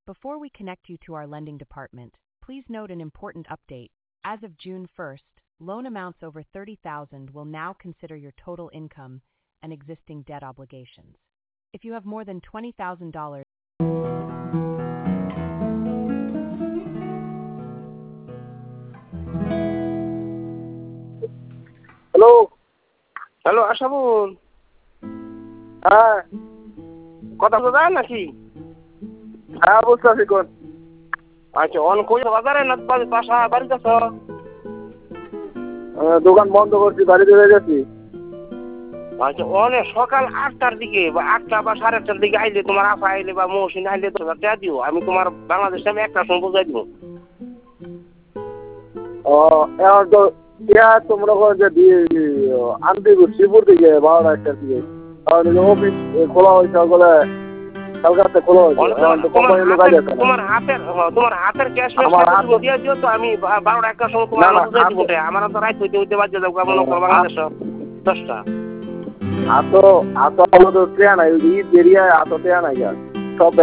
Before we connect you to our lending department, please note an important update. As of June 1st, loan amounts over $30,000 will now consider your total income and existing debt obligations. If you have more than $20,000, hello. Hello Ashabul, হ্যাঁ কথা তো যায় নাকি? হ্যাঁ বুঝতেছি কোন। আচ্ছা, on কই বাজারে না বাসা বাড়িতে আছো? দোকান বন্ধ করছি, বাড়িতে হয়ে গেছি। আচ্ছা, অনেক সকাল 8টার দিকে বা 8টা বা 8:30টার দিকে আইলে তোমার আপা আইলে বা মৌসিন আইলে তোমরা টেয়া দিও, আমি তোমার বাংলাদেশে আমি একটা সময় বুঝাই দিব। এখন তো তোমরা যে আনতে শিবপুর দিকে 12টা 1টার দিকে অফিস খোলা হয়েছে, ওগুলো কালকাতে খোলা হয়েছে। তোমার হাতের ক্যাশ দিয়ে দিও তো, আমি 12টা 1টার সময় তোমার বুঝাই দিব। আমার তো রাত হইতে হইতে বাজে যাবো বাংলাদেশ 10টা। আতো আমাদের ট্রেন নাই, ঈদ এরিয়ায় আতো ট্রেন নাই।